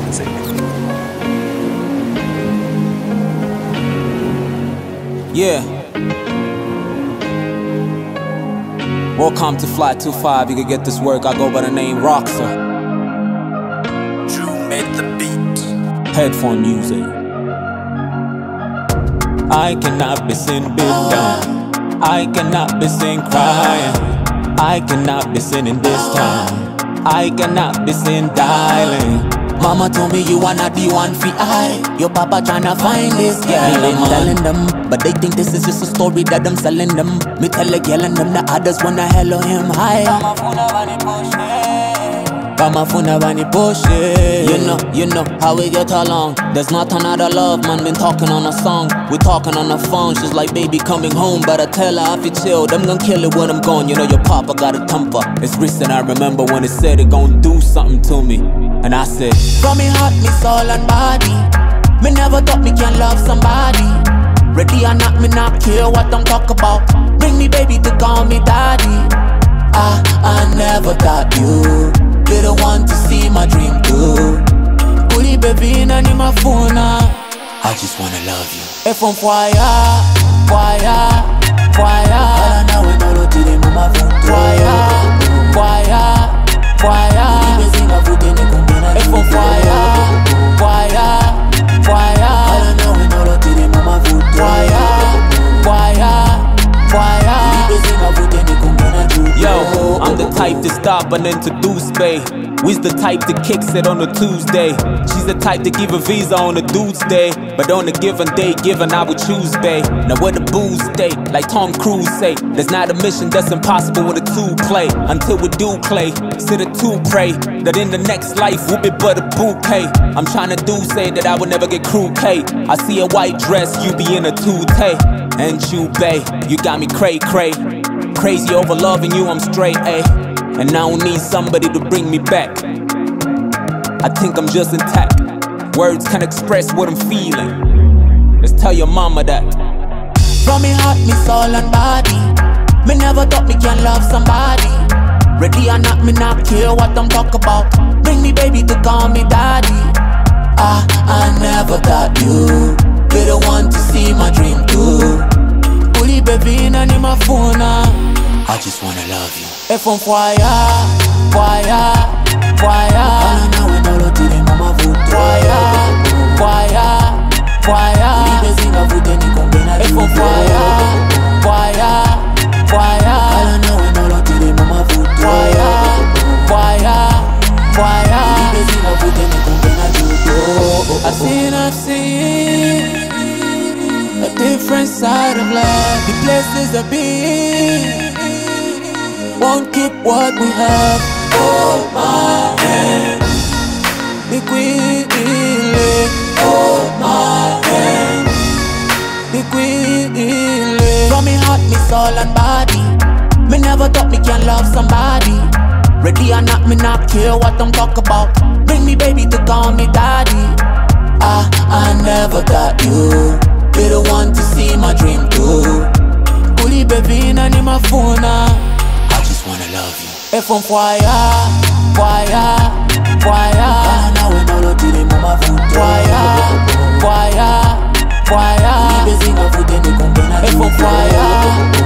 Yeah. Welcome to Fly 25. You can get this work. I go by the name Roxa. Drew made the beat. Headphone music. I cannot be seen beat down. I cannot be seen crying. I cannot be seen in this time. I cannot be seen dialing. Mama told me you are not the one for I. Your papa tryna find this girl. I'm telling them, but they think this is just a story that I'm selling them. Me tell a girl and them the others wanna hello him high. Mama funa bani push it. You know how we get along. There's not another love, man. Been talking on a song, we talking on the phone. She's like, baby, coming home, but I tell her if you chill, them gon' kill it when I'm gone. You know your papa got a temper. It's recent, I remember when it said it gon' do something to me, and I said, from me heart, me soul and body. Me never thought me can love somebody. Ready or not, me not care what I'm talk about. Bring me baby to call me daddy. I never thought you be the one to see my dream through. Kuli baby na ni mafuna. I just wanna love you. If I'm fire. Ala na we no lo tire mu mafuta. Fire. Ibe zinga vute ni kumbina. If I'm fire. Ala na we no lo tire mu mafuta. Fire. Ibe zinga vute ni kumbina. Yo, I'm the type to stop and introduce bae. We's the type that kicks it on a Tuesday. She's the type to give a visa on a dude's day, but on a given day, I would choose bae. Now where the booze stay, like Tom Cruise say, there's not a mission that's impossible with a two play. Until we do clay, sit a two pray that in the next life we'll be but a bouquet. I'm trying to do say that I would never get crew K. I see a white dress, you be in a two-tay. And you bae, you got me cray. Crazy over loving you, I'm straight, ayy. And I don't need somebody to bring me back. I think I'm just intact. Words can't express what I'm feeling. Let's tell your mama that. From me heart, me soul and body. Me never thought me can love somebody. Ready or not, me not care what I'm talk about. Bring me baby to call me daddy. I never thought you be the one to see my dream through. Kuli baby na ni mafuna. I just wanna love you. If I'm fire. Ala na we no lo tire mu mafuta. Fire. Ibe zinga vute ni kumbina. If I'm fire. Ala na we no lo tire mu mafuta. Fire. Ibe zinga vute ni kumbina judo. I've seen a different side of life. The places I've been won't keep what we have. Hold my hand. Be quickly. Hold my hand. Be quickly. From me heart, me soul and body. Me never thought me can love somebody. Ready or not, me not care what I'm talk about. Bring me baby to call me daddy. I never thought you be the one to see my dream through. Kuli baby na ni mafuna. I just wanna love you. If I'm fire. Ala na we no lo tire mu mafuta. Fire. Ibe zinga vute ni kumbina. If I'm fire.